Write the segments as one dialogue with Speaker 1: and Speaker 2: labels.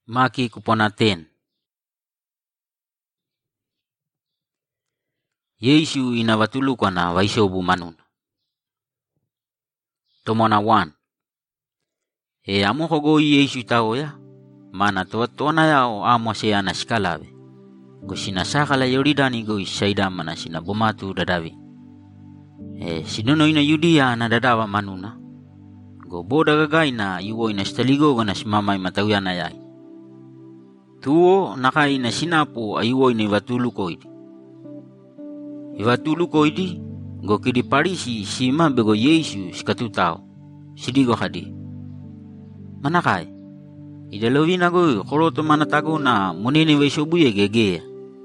Speaker 1: Maki kupona 10. Yesu inavatuluka na vaishobu manuna. Tomona 1. Amohogo Yesu taoya, mana tuatona yao amwase anashikalawe. Gosina sakala Yoridani go isaida mana sina bomatu dadawi. Sinuno ina Yudia na dadawa manuna. Go boda gagaina yuwo ina staligo gana simamay matawiyana yai. Tuo nakai na sinapo ayuwo ina ivatuluko idi. Ivatuluko idi go kidi parisi sima bego Yesu sikatutao. Sidigo hadi. Manakai. Idalovina go koroto manatago na munene veshobuye gegea.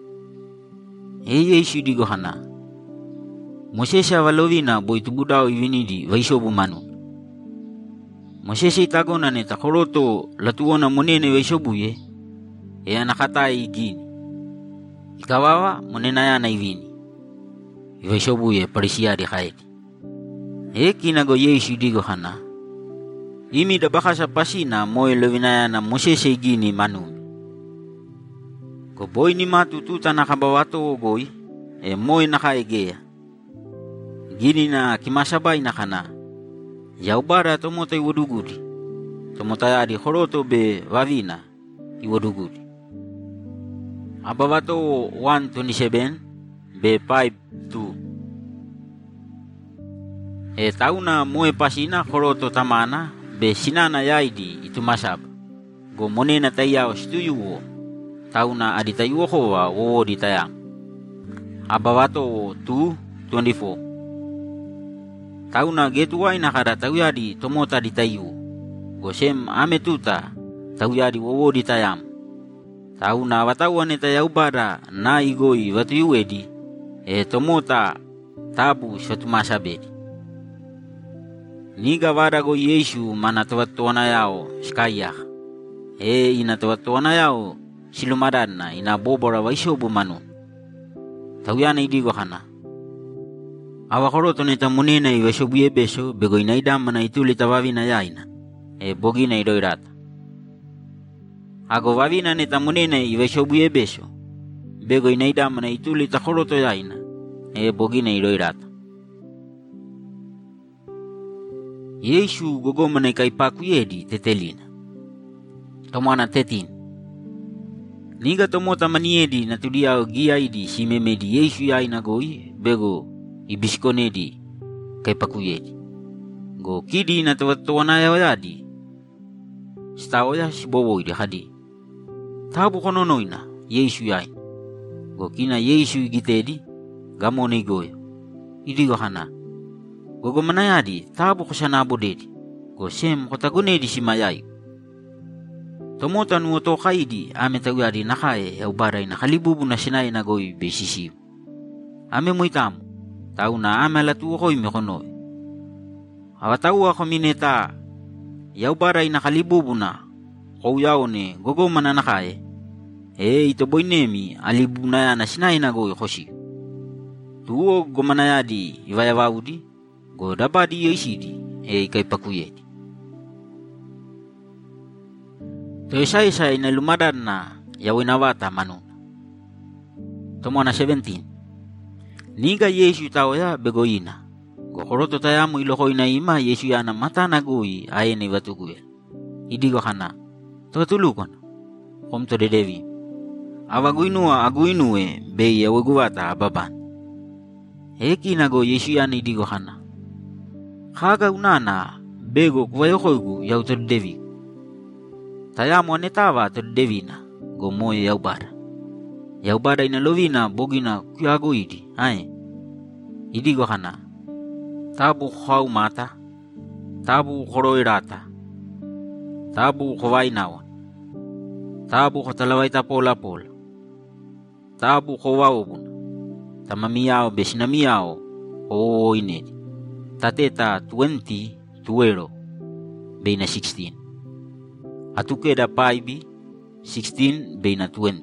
Speaker 1: Yesu digo hana. Mosesha valovina boitubudao ivinidi vaishobu manu. Mosesha itagona neta koroto latuona munene veshobuye. Anakatai igini. Ikawawa munena yana ivini. Veshobuye parisiari haidi. Kinago Yesu digo hana. Imi da bakasa pasina moe lovinaya na Mosesha igini manumi. Ko boy ni matututa nakabawato ogoi. Moe nakaegea. Gini na kimasabay na kana. Yaubara tomota iwadugudi. Tomota yari horoto be wavina iwadugudi. Abawato 1:27 be 5:2. Tauna moe pasina horoto tamana be sinana yaidi itumasab. Go monena tayao stuyuwo. Tauna aditayuwo hoa wowo ditayam. Abawato 2:24. Tauna getuwai nakara tawyadi tomota ditayu. Gosem ametuta tawyadi wowo ditayam. Tauna watawan eta yaubara na igoi watuyuedi. Tomota tabu shatumasabedi. Niga warago Yesu manatawatuana yao skaya. Inatawatuana yao silumadana inabobora waishobu manu. Tawyana idigo hana. Awakoroto neta munena iwashobuye beso bego inaidama na itulita wavina yaina. Bogina idoirata. Ago wavina neta munena iwashobuye beso bego inaidama na itulita koroto yaina. Bogina idoirata. Yesu gogoma na ikaipakuyedi tetelina. Tomana 13. Niga tomota maniedi na tudia giaidi simemedi Yesu yaina goi bego ibiskonedi kaipakuyedi. Go kidi na tawatuana yawadi. Staoya sibowo idi hadi. Tabu kononoina Yesu yaina. Go kina Yesu igitedi gamone goyo. Idigo hana. Gogo manayadi tabu kusana bodedi. Go sem kotagunedi simayayu. Tomota nuoto kaidi ame tawadi nakae ya ubara ina kalibubu na sinay na goy besisiu. Ame muitamu. Tauna ame latu koy mekonoy. Awatawa komineta ya ubara ina kalibubu na kouyao ne gogo mananakae. Ito boy nemi alibu na yana sinay na goy kosi. Tuo gomanayadi iwayawudi. Go dabadi yesidi kay pakuyedi. To isa ina lumadan na yawinawata manuna. Tomona 17. Niga Yesu taoya begoina. Go koroto tayamu iloko ina ima Yesu yana mata nagui ayene watuguel. Idigo hana. Totulukon. Komto de devi. Awaguinua aguinue be yawaguwata ababan. Nago Yesu yana idigo hana. Haga unana bego kuwayokoigu yauto devi. Tayamu anetawa to devina go moye yaubara. Yaubara ina lovina bogina kuyago idi. Idigo hana. Tabu khau mata. Tabu khoroirata. Tabu khowainawan. Tabu khotalawaita pola pola. Tabu khowaubun. Tamamiyao besinamiyao o inedi. Tateta 20 tuero beina 16. Atukeda paibi 16 beina 20.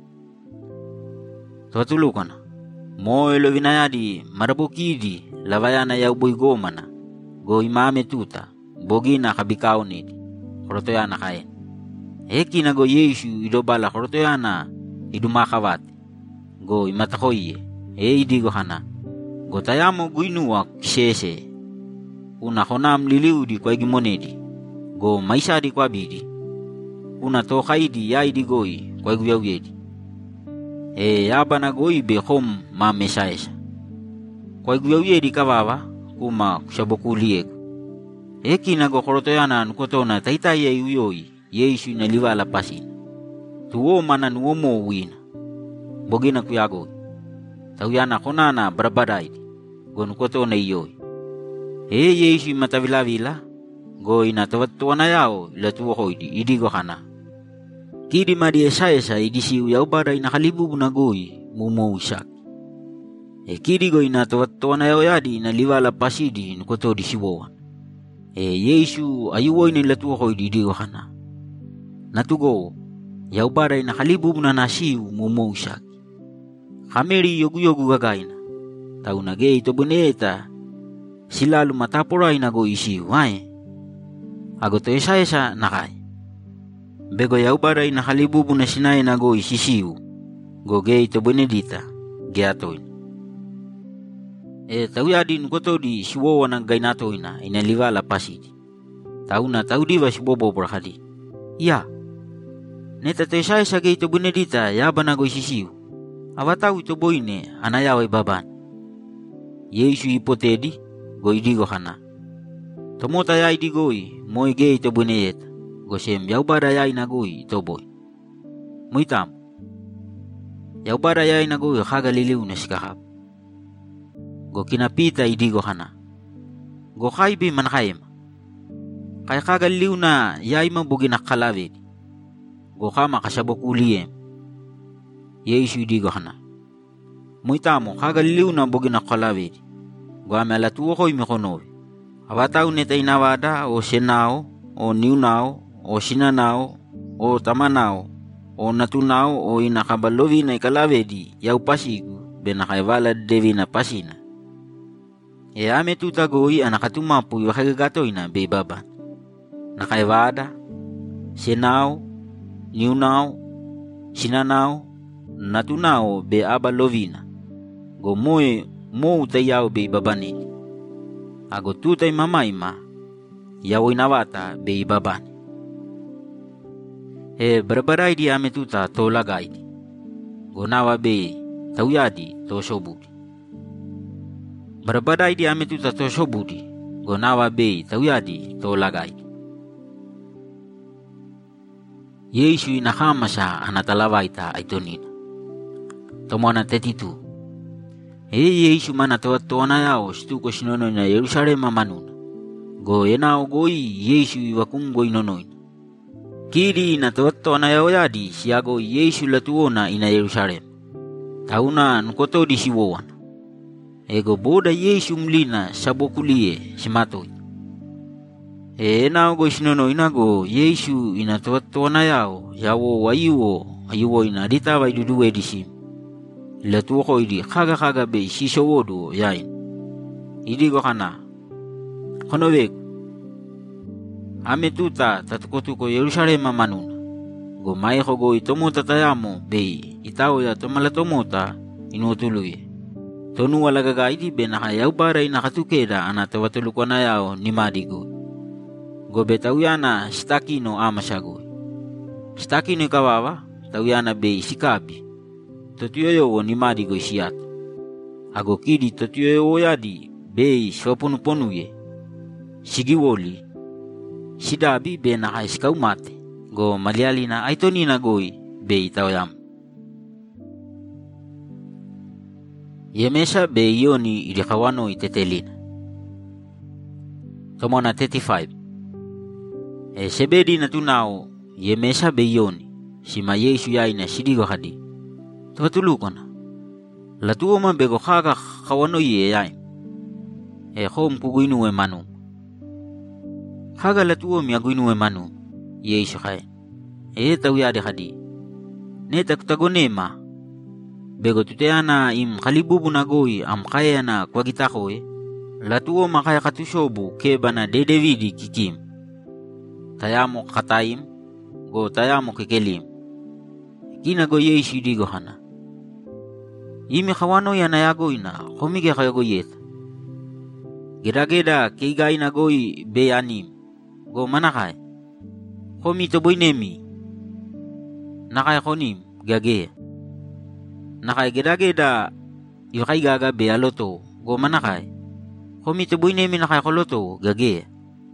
Speaker 1: Tuatulukana. Moe lovinayadi marabokidi lavayana ya uboigomana. Go imame tuta. Bogina kabikao nidi. Korotoyana kaen. Eki na go Yesu idobala horotoyana idumakawate. Go imatakoye. Idigo hana. Go tayamo guinua kishese. Una hona mliliudi kwa gimonedi. Go maishadi kwa bidi. Una tokaidi ya idigoi kwa guyawedi. Yaba na goi be hom ma meshaesha. Kwa guyawedi kababa kuma kushabokulieko. Eki na go horotoyana nukotona taitaye uyoi. Yesu inalivala pasina. Tuwo mana nuomo wina. Bogina kuyago. Tauyana konana barabaraidi. Go nukotona iyoi. Yesu matavila go inatawatuana yao ila tuwo hoidi idigo hana. Kiri madi eshaesha idisi uyaubara inakalibu na goi mumo ushaki. Kiri go inatawatuana yao yadi inalivala pasidi nukotodi shiwowan. Yesu ayuwo ila tuwo hoidi idigo hana. Natugo yaubara inakalibu na nashiu mumo ushaki. Hameri yogu gagaina. Taunage itobuneta silalu matapora inago ishiu wae. Agoto esha nakai. Bego yaubara inakalibu na shina inago ishishiu. Goge itobenedita geatoin. Tauyadi nkotodi shiwowa na gainatoina inalivala pasidi. Tauna taudiva shibobo brahadi. Ya. Neta tesha ge itobenedita yaba nago ishishiu. Avatau itoboine anayawe baban. Yesu ipotedi go idigo hana. Tomota ya idigoi moi ge itobuneyeta. Go shem yaubara ya inagoi itoboi. Muitam. Yaubara ya inagoi haga liliu na shikahab. Go kinapita idigo hana. Go haibi manhaima. Kay haga liliu na yaima bugina kalavedi. Go hama kashabokuliem. Yesu idigo hana. Muitamo haga liliu na bugina kalavedi. Go amela tuwo hoi mikonovi. Avatau neta inawada o senao, o niunao, o sinanao, o tamanao, o natunao, o inakabalovi na ikalavedi yau pasigu benakaivala devi na pasina. Ame tutagoi anakatumapu yuhagagatoina be baban. Nakaivada, senao, niunao, sinanao, natunao be abalovina. Go moe mo utayao be babanini. Ago tutay mamaima yawo inawata be babani. Barbaraidi ame tuta to lagaidi. Go nawa be tauyadi to shobudi. Barbaraidi ame tuta to shobudi. Go nawa be tauyadi to lagaidi. Yesu inahamasha anatalawaita aitonina. Tomona 32. Yesu mana tawatona yao shtuko shinono na Yerusalema manuna. Go enao goi Yesu iwakungo inonoina. Kiri na tawatona yao yadi siago Yesu latuona ina Yerusalema. Tauna nukotodi siwowana. Ego boda Yesu mlina sabokulie simatoi. Enao go shinono inago Yesu ina tawatona yao yawo ayuwo ina ditawa iduduwe disimu. Latu ko idi kaga be shishowodu yain. Idi go hana. Honowek. Ame tuta tatukotuko Yerusalema manuna. Go maiho go itomota tayamo be itao ya tomala tomota inutuluye. Tonu walagaga idi be nakayaubara inakatukeda anatawatuluko na yao ni madigo. Go betawiyana stakino amashago. Stakino kawawa tawiyana be isikabi. Totuyo ni madigo shiato. Ago kidi totuyo yadi be shoponuponuye. Shigiwoli. Shidabi be na haiskau mate. Go maliali na aitoni na goi be itaoyam. Yemesha be yoni ilikawano itetelina. Tomona 35. Sebedi na tunao yemesha be yoni. Shima Yesu yaina shidigo hadi. Tuwatulukona. Latuo mambego haga kawano ye yain. Hom kuguinuwe manu. Haga latuo miaguinuwe manu. Yesu hai. Tawiyade hadi. Neta kutagonema. Bego tuteana im khalibubu na goi am kaya na kwa gitakoe. Latuo makaya katushobu keba na dedevidi kikim. Tayamo kataim. go tayamo kekelim. Kina go Yesu idigo hana. Imi khawano yana yagoina khomige khayagoyet. Geda keigaina goi beyanim go manakai. Khomi to boinemi. Nakai khonim gage. Nakai geda yukai gaga bealoto go manakai. Khomi to boinemi nakai kholoto gage.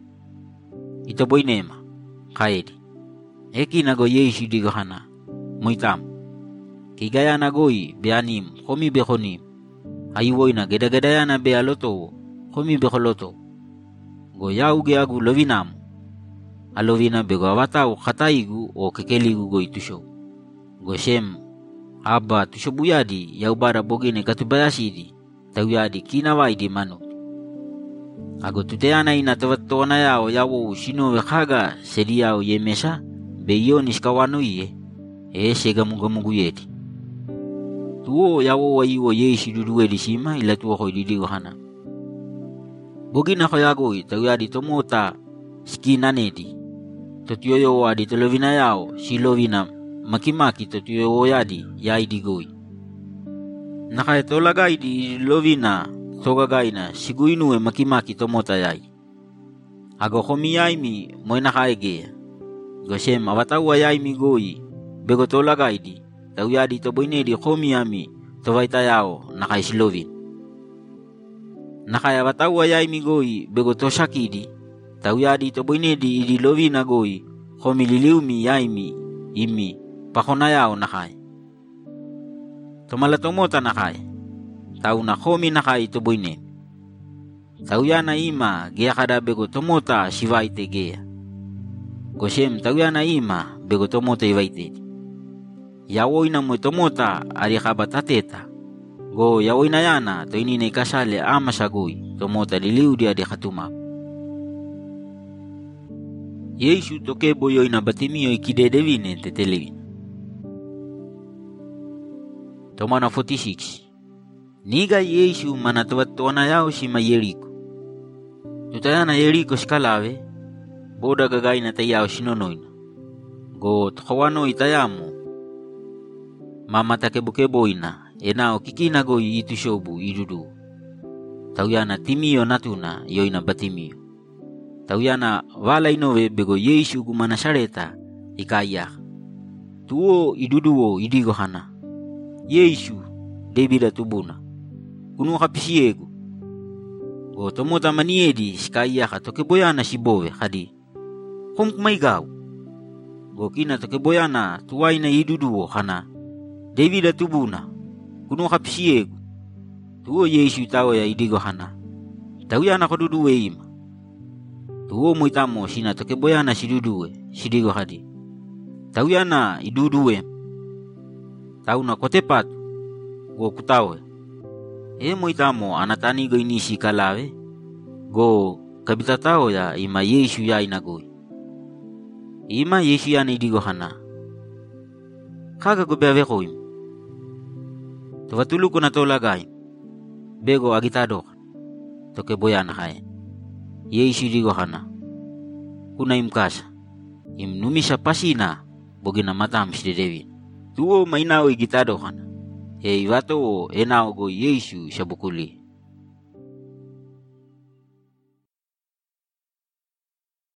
Speaker 1: Ito boinema kaedi. Eki na go Yesu idigo hana. Muitam. Kigaya na goi beanim khomi be khonim. Ayuoina geda yana bealoto khomi be kholoto. Go yauge agu lovinam. Alovina bego awatau khataigu o kekeligu go itusho. Go shem aba tusho buyadi yaubara bogine katubayasidi tawiyadi kinawaidi manu. Ago tuteana ina tawattona yao yawo shino khaga seriao yemesha beyo nishkawano iye shega mugamugu yedi. Tuo yawo wayiwo Yesu duduwe shima ila tuo khoididigo hana. Bogina khoyago tawiyadi tomota skinanedi. Totioyo wadi telovina yao shilovina makimaki totioyo yadi yaidigoi. Nakai tolagaidi lovina togagaina siguinue makimaki tomota yai. Ago khomi yaimi moina haege. Goshem awatawa yaimi goi bego tolagaidi tawiyadi toboinedi khomi yami tovaita yao nakai shilovin. Nakai awatawa yaimi goi bego toshakidi tawiyadi toboinedi idi lovina goi khomi liliumi yaimi imi pakhona yao nakai. Tomala tomota nakai. Tauna khomi nakai toboine. Tauyana ima gea kada bego tomota shivaite gea. Goshem tauyana ima bego tomota ivaite. Yawoina mo tomota ari khabatateta. Go yawoina yana to inine kasale ama shagoi tomota liliudi adi khatuma. Yesu toke boyoina batimio ikidedevine tetelevina. Tomana 46. Niga Yesu manatawatona yao shima Yeriko. Tutayana Yeriko shkalave boda gagaina tayao shinonoina. Go tkawano itayamo mama takebukeboina enao kikina go itushobu idudu. Tauyana timio natuna yoina batimio. Tauyana wala inove bego Yesu gumana shareta ikaya. Tuo iduduo idigo hana. Yesu debida tubuna. Kunu kapisiegu. Go tomota maniedi skaya toke boyana shibove khadi. Kom kumaigaw. Go kina toke boyana tuwaina iduduo hana. Debida tubuna. Kunu kapisiegu. Tuo Yesu tawo ya idigo hana. Tauyana koduduwe ima. Tuo muitamo shina toke boyana shiduduwe shidigo hadi. Tauyana iduduwe. Tauna kotepatu go kutawe. Muitamo anatani go inishi kalawe go kabitatao ya ima Yesu ya inagoi. Ima Yesu ya nidigo hana. Kaga go beaveko im. Tovatulu kuna tolagay. Bego agitado. Toke boyana hae. Yesu digo hana. Kuna imkasa. Imnumisha pasina bogina matam shidevi. Tuo mainao igitado hana. Iwato enao go Yesu shabukuli.